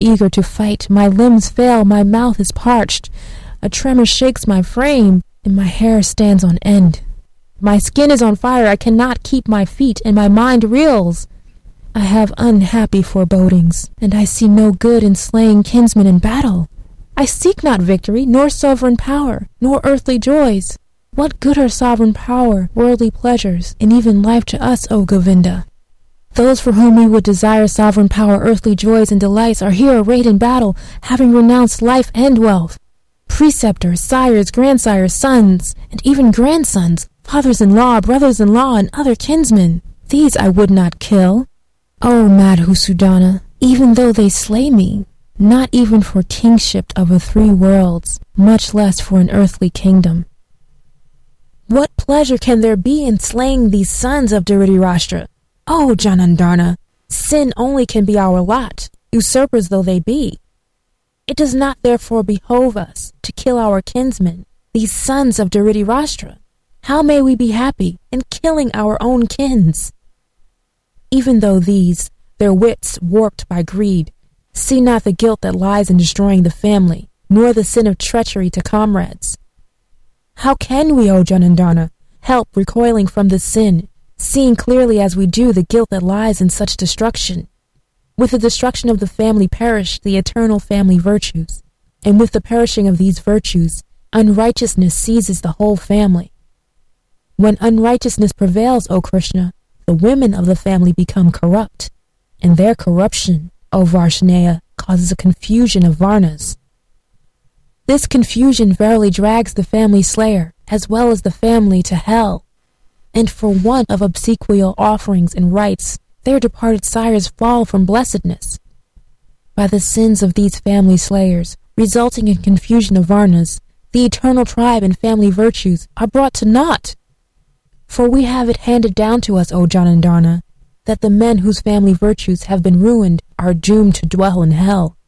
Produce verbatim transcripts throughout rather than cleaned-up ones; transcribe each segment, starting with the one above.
eager to fight. My limbs fail, my mouth is parched. A tremor shakes my frame, and my hair stands on end. My skin is on fire, I cannot keep my feet, and my mind reels. I have unhappy forebodings, and I see no good in slaying kinsmen in battle. I seek not victory, nor sovereign power, nor earthly joys. What good are sovereign power, worldly pleasures, and even life to us, O Govinda? Those for whom we would desire sovereign power, earthly joys, and delights are here arrayed in battle, having renounced life and wealth. Preceptors, sires, grandsires, sons, and even grandsons, fathers-in-law, brothers-in-law, and other kinsmen. These I would not kill. O Madhusudana, even though they slay me, not even for kingship of the three worlds, much less for an earthly kingdom. What pleasure can there be in slaying these sons of Dhritarashtra? O Janandana, sin only can be our lot, usurpers though they be. It does not therefore behove us to kill our kinsmen, these sons of Dhritarashtra. How may we be happy in killing our own kins? Even though these, their wits warped by greed, see not the guilt that lies in destroying the family, nor the sin of treachery to comrades. How can we, O Janandana, help recoiling from this sin, seeing clearly as we do the guilt that lies in such destruction? With the destruction of the family perish the eternal family virtues, and with the perishing of these virtues, unrighteousness seizes the whole family. When unrighteousness prevails, O Krishna, the women of the family become corrupt, and their corruption, O Varshnaya, causes a confusion of Varnas. This confusion verily drags the family slayer, as well as the family, to hell, and for want of obsequial offerings and rites, their departed sires fall from blessedness. By the sins of these family slayers, resulting in confusion of Varnas, the eternal tribe and family virtues are brought to naught. For we have it handed down to us, O Janandana, that the men whose family virtues have been ruined are doomed to dwell in hell.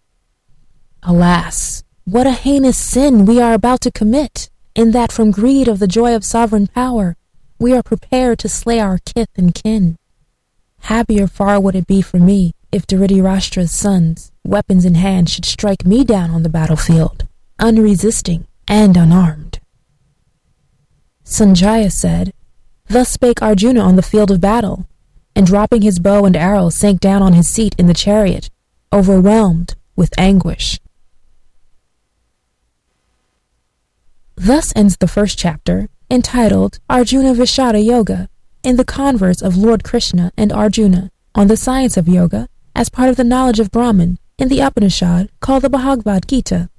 Alas, what a heinous sin we are about to commit, in that from greed of the joy of sovereign power, we are prepared to slay our kith and kin. Happier far would it be for me if Dhritarashtra's sons, weapons in hand, should strike me down on the battlefield, unresisting and unarmed. Sanjaya said, Thus spake Arjuna on the field of battle, and dropping his bow and arrow sank down on his seat in the chariot, overwhelmed with anguish. Thus ends the first chapter, entitled Arjuna Vishada Yoga, in the converse of Lord Krishna and Arjuna on the science of yoga as part of the knowledge of Brahman in the Upanishad called the Bhagavad Gita.